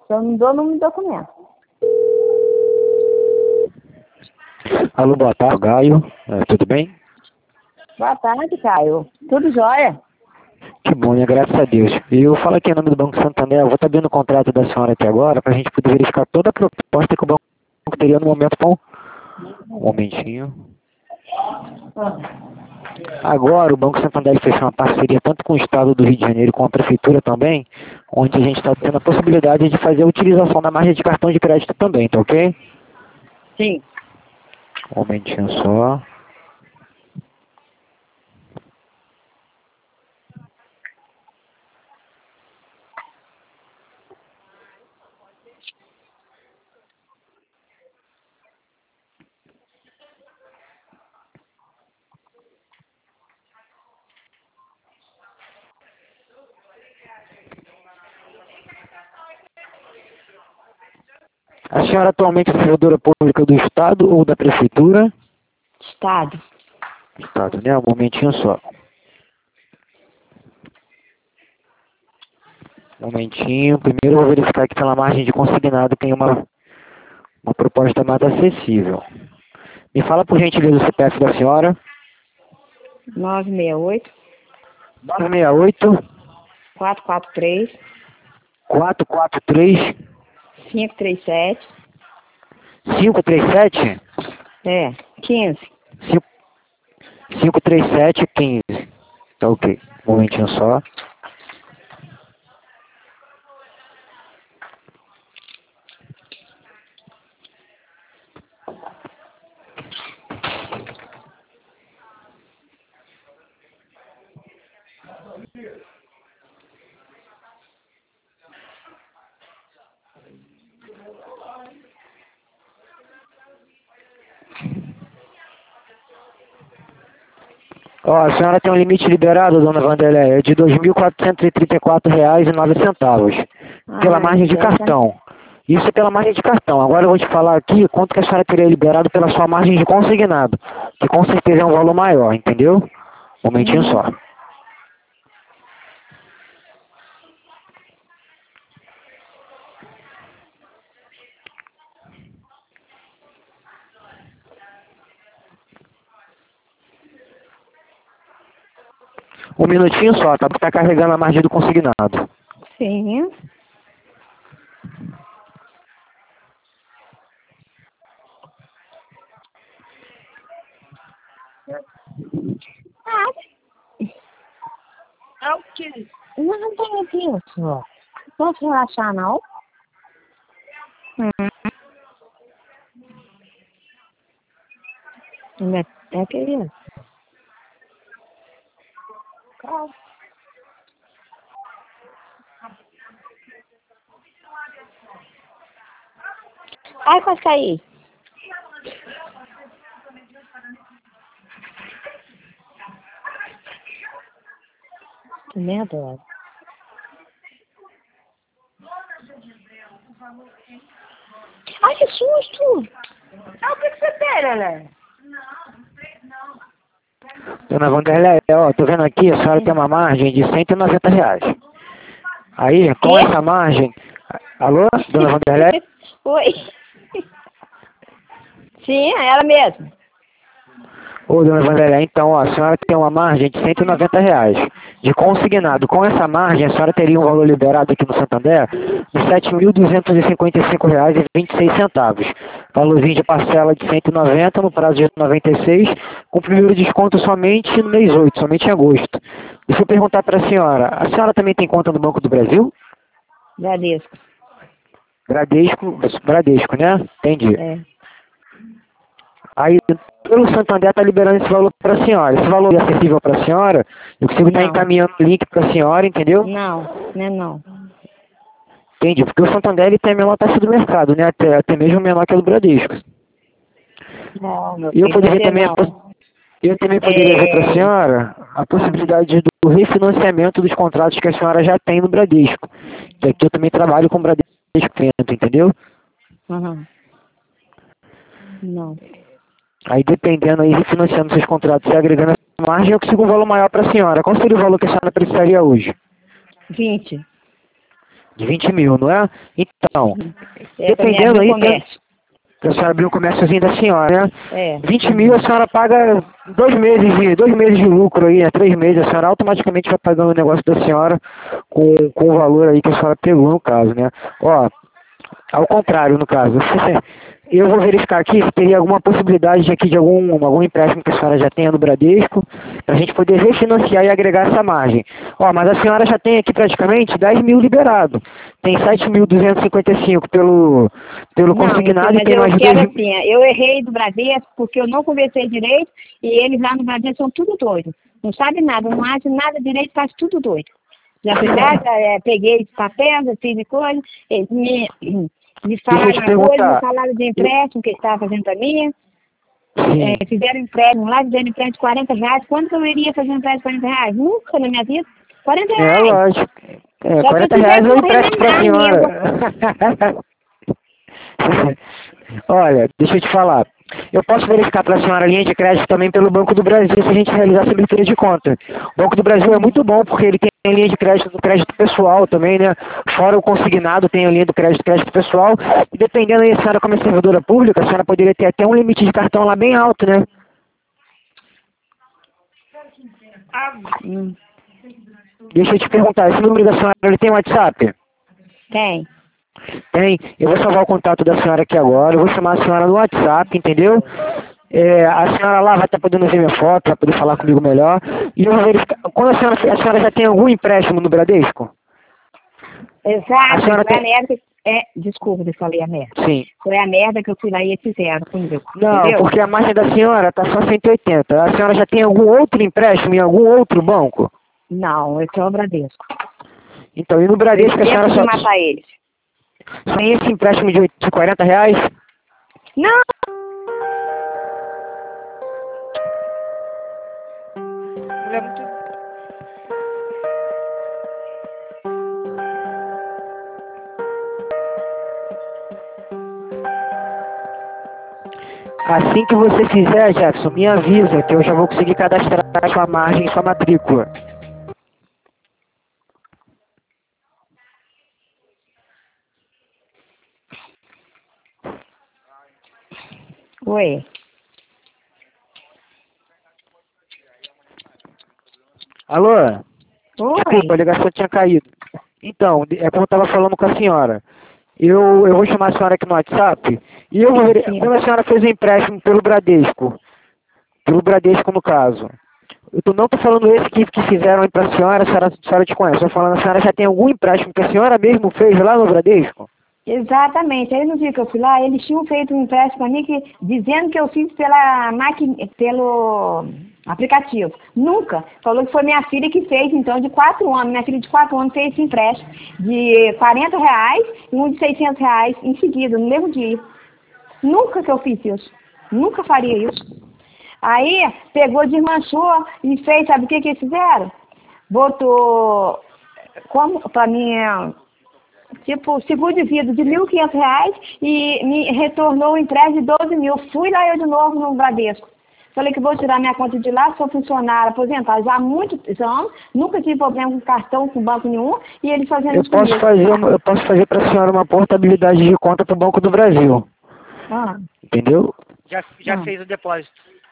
Eu não dou número de documento. Alô, boa tarde, Gaio. Tudo bem? Boa tarde, Caio. Tudo jóia? Que bom, né? Graças a Deus. Eu falo aqui em nome do Banco Santander, eu vou estar vendo o contrato da senhora aqui agora, para a gente poder verificar toda a proposta que o banco teria no momento. Um momentinho. Agora, o Banco Santander fechou uma parceria tanto com o Estado do Rio de Janeiro como com a Prefeitura também, onde a gente está tendo a possibilidade de fazer a utilização da margem de cartão de crédito também, tá ok? Sim. Um momentinho só. A senhora atualmente é servidora pública do Estado ou da Prefeitura? Estado. Estado, né? Um momentinho só. Um momentinho. Primeiro eu vou verificar que pela margem de consignado tem uma proposta mais acessível. Me fala por gentileza o CPF da senhora. 968 968 443 443 537 537 15. 537 15. Tá ok. Um momentinho só. Ó, a senhora tem um limite liberado, dona Vanderleia, de R$ 2.434,09. Pela margem de cartão. Isso é pela margem de cartão. Agora eu vou te falar aqui quanto que a senhora teria liberado pela sua margem de consignado. Que com certeza é um valor maior, entendeu? Um momentinho só. Um minutinho só, tá? Porque tá carregando a margem do consignado. Sim. É o quê? Não tem isso. Não posso relaxar, não? É querido. Calma. Ai, quase caí. Que merda. Ai, que susto! Ah, o que você tem, Lelé? Dona Vanderleia, ó, tô vendo aqui, a senhora tem uma margem de R$ 190. Aí, com essa margem... Alô, dona Vanderleia? Oi. Sim, é ela mesmo. Ô, dona Vanderleia, então, ó, a senhora tem uma margem de R$ 190 de consignado. Com essa margem, a senhora teria um valor liberado aqui no Santander de R$ 7.255,26. Valorzinho de parcela de 190 no prazo de 96, com primeiro desconto somente no mês 8, somente em agosto. Deixa eu perguntar para a senhora também tem conta no Banco do Brasil? Bradesco. Bradesco, né? Entendi. É. Aí, pelo Santander está liberando esse valor para a senhora. Esse valor é acessível para a senhora? Eu consigo estar encaminhando o link para a senhora, entendeu? Não, né não. Entendi, porque o Santander ele tem a menor taxa do mercado, né? Até mesmo menor que a do Bradesco. Não, meu E eu filho, poderia você também, não. eu também poderia ver para a senhora a possibilidade do refinanciamento dos contratos que a senhora já tem no Bradesco. Que aqui eu também trabalho com o Bradesco, entendeu? Uhum. Não. Aí dependendo aí, refinanciando seus contratos e agregando a margem, eu consigo um valor maior para a senhora. Qual seria o valor que a senhora precisaria hoje? 20. De 20 mil, não é? Então, Pra mim dependendo abrir aí, o comércio. a senhora abriu o comérciozinho da senhora, né? É. 20 mil a senhora paga 2 meses de lucro aí, 3 meses, a senhora automaticamente vai pagando o negócio da senhora com o valor aí que a senhora pegou no caso, né? Ó, ao contrário, no caso. Eu vou verificar aqui se teria alguma possibilidade de aqui de algum empréstimo que a senhora já tenha no Bradesco, para a gente poder refinanciar e agregar essa margem. Ó, mas a senhora já tem aqui praticamente 10 mil liberado. Tem 7.255 pelo Não, consignado mas e tem eu mais quero 2 mil. assim, eu errei do Bradesco porque eu não conversei direito e eles lá no Bradesco são tudo doido. Não sabe nada, não acha nada direito, faz tudo doido. Já fui lá, peguei esse papel, já fiz coisa, eles me Deixa eu te falaram uma coisa, me perguntar. falaram de empréstimo que eles estavam fazendo para mim, Sim. fizeram empréstimo lá, fizeram empréstimo de 40 reais. Quando que eu iria fazer um empréstimo de 40 reais? Nunca na minha vida. 40 É, reais. lógico. Só se eu 40 tivesse reais eu morrendo empresto pra na senhora. mesmo. Olha, deixa eu te falar. Eu posso verificar para a senhora a linha de crédito também pelo Banco do Brasil se a gente realizar essa abertura de conta. O Banco do Brasil é muito bom porque ele tem a linha de crédito do crédito pessoal também, né? Fora o consignado, tem a linha do crédito pessoal. E dependendo aí, a senhora como é servidora pública, a senhora poderia ter até um limite de cartão lá bem alto, né? Deixa eu te perguntar, esse número da senhora, ele tem WhatsApp? Tem. Tem. Eu vou salvar o contato da senhora aqui agora, eu vou chamar a senhora no WhatsApp, entendeu? A senhora lá vai estar podendo ver minha foto, vai poder falar comigo melhor. E eu vou verificar. Quando a senhora já tem algum empréstimo no Bradesco? A Exato, senhora foi a tem. merda. Desculpa que eu falei a merda. Sim. Foi a merda que eu fui lá e eles fizeram comigo. Não, Entendeu? porque a margem da senhora está só 180. A senhora já tem algum outro empréstimo em algum outro banco? Não, eu sou o Bradesco. Então, e no Eu Bradesco a senhora esqueço de matar eles. só tem esse empréstimo de 40 reais? Não! Mulher muito. Assim que você fizer, Jackson, me avisa que eu já vou conseguir cadastrar sua margem e sua matrícula. Oi. Alô? Desculpa, a Oi. ligação tinha caído. Então, é como eu estava falando com a senhora. Eu vou chamar a senhora aqui no WhatsApp e eu vou ver, Sim. quando a senhora fez o empréstimo pelo Bradesco no caso, não estou falando esse que fizeram aí para a senhora te conhece, estou falando a senhora já tem algum empréstimo que a senhora mesmo fez lá no Bradesco? Exatamente. Aí no dia que eu fui lá, eles tinham feito um empréstimo para mim dizendo que eu fiz pela máquina, pelo aplicativo. Nunca. Falou que foi minha filha que fez, então, de 4 anos. Minha filha de 4 anos fez esse empréstimo de 40 reais e um de 600 reais em seguida, no mesmo dia. Nunca que eu fiz isso. Nunca faria isso. Aí pegou, desmanchou e fez, sabe o que eles fizeram? Botou como para mim tipo, seguro de vida de R$ 1.500 e me retornou o empréstimo de 12 mil. Fui lá eu de novo no Bradesco. Falei que vou tirar minha conta de lá, sou funcionária aposentada já há muitos anos, nunca tive problema com cartão, com banco nenhum, e eles fazendo isso comigo. Eu posso fazer para a senhora uma portabilidade de conta para o Banco do Brasil, Ah, entendeu? Já ah. fez o depósito.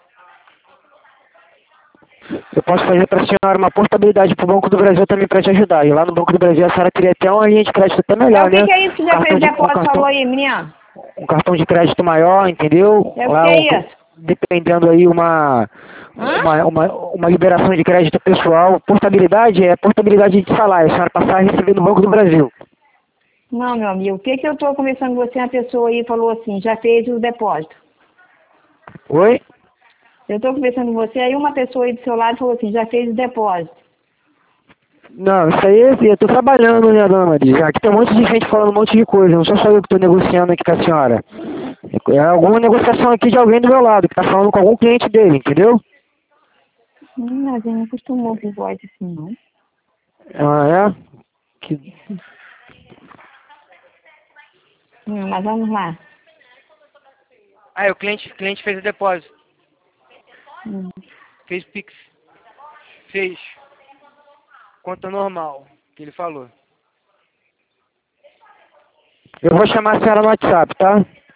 Eu posso fazer para a senhora uma portabilidade para o Banco do Brasil também para te ajudar. E lá no Banco do Brasil a senhora teria até uma linha de crédito até É melhor, o que, né? que é isso que já fez depósito, falou aí, menina? Um cartão de crédito maior, entendeu? É o que Lá, é isso? dependendo aí Hã? uma liberação de crédito pessoal. Portabilidade é portabilidade de salário. A senhora passar a receber no Banco do Brasil. Não, meu amigo, o que que eu estou conversando com você, uma pessoa aí falou assim, já fez o depósito. Oi? Eu estou conversando com você, aí uma pessoa aí do seu lado falou assim, já fez o depósito. Não, isso aí eu tô trabalhando, né, dona Maria? Aqui tem um monte de gente falando um monte de coisa, não sou só eu que tô negociando aqui com a senhora. É alguma negociação aqui de alguém do meu lado, que tá falando com algum cliente dele, entendeu? Mas eu não costumo ouvir voz assim, não. Ah, é? Que... Mas vamos lá. Ah, o cliente fez o depósito, Hum. fez Pix, fez conta normal, que ele falou. Eu vou chamar a senhora no WhatsApp, tá?